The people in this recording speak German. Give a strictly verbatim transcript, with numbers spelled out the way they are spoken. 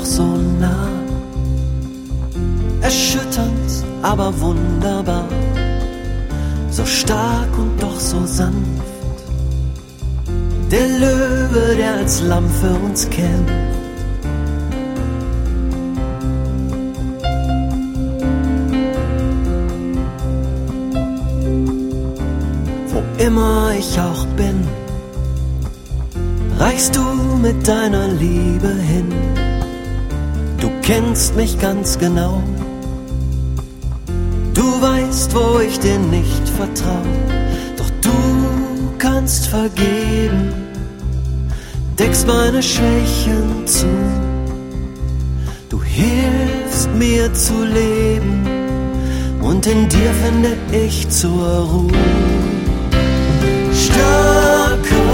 doch so nah. Erschütternd, aber wunderbar. So stark und doch so sanft. Der Löwe, der als Lamm für uns kämpft. Wo immer ich auch bin, reichst du mit deiner Liebe hin. Du kennst mich ganz genau. Du weißt, wo ich dir nicht vertrau. Doch du kannst vergeben, deckst meine Schwächen zu. Du hilfst mir zu leben und in dir finde ich zur Ruhe. Starker